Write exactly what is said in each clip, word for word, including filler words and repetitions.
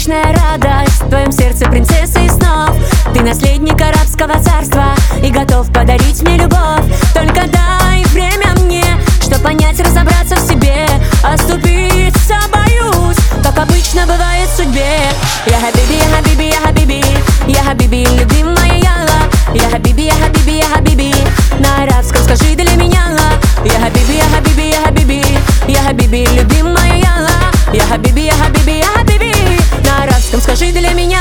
вечная радость в твоем сердце, принцесса из снов. Ты наследник арабского царства и готов подарить мне любовь. Только дай время мне, чтоб понять, разобраться в себе. Оступиться боюсь, как обычно бывает в судьбе. Я хабиби, я хабиби, я хабиби, я хабиби, любимая яла. Я хабиби, я хабиби, я хабиби, на арабском скажи для меня. Я хабиби, я хабиби, я хабиби, я хабиби, любимая яла. Я хабиби, я хабиби, я хабиби, на арабском скажи для меня.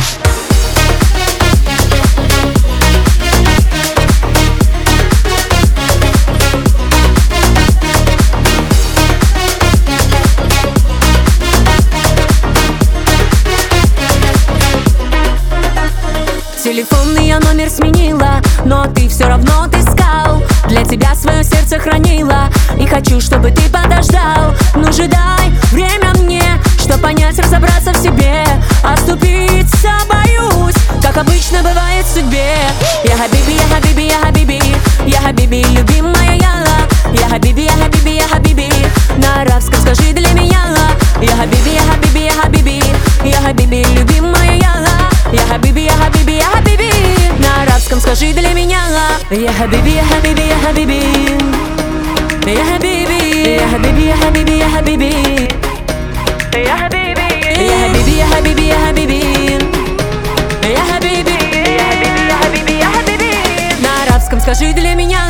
Телефонный я номер сменила, но ты все равно отыскал. Для тебя свое сердце хранила, и хочу, чтобы ты подождал. Ну же дай время мне, чтоб понять, разобраться в себе. Оступиться боюсь, как обычно бывает в судьбе. Я хабиби, я хабиби, я хабиби, я хабиби, любимая яла. Я хабиби, я хабиби, я хабиби, на арабском скажи для меня. Я хабиби, я хабиби, я хабиби, я хабиби, любимая яла. Я хабиби, я хабиби, я хабиби, на арабском скажи для меня. Я хабиби, я хабиби, я хабиби, я хабиби, я хабиби, я хабиби, я хабиби, я хабиби, я хабиби, я хабиби, я хабиби, я хабиби, я хабиби, я хабиби, на арабском скажи для меня.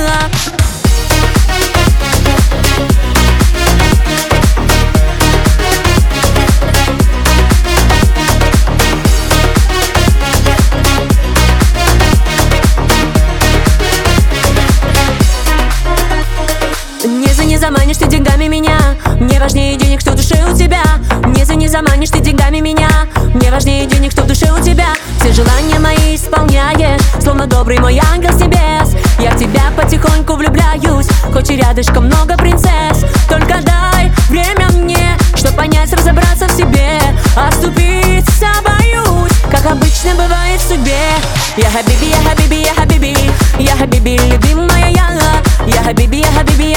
Не заманишь ты деньгами меня, мне важнее денег, что в душе у тебя. Не за не заманишь ты деньгами меня, мне важнее денег, что в душе у тебя. Все желания мои исполняешь, словно добрый мой ангел с небес. Я в тебя потихоньку влюбляюсь, хоть и рядышком много принцесс. Только дай время мне, чтоб понять, разобраться в себе. Оступиться боюсь, как обычно бывает в судьбе. Я хабиби, я хабиби, я хабиби, я хабиби, любимая яла. Я хабиби, я хабиби,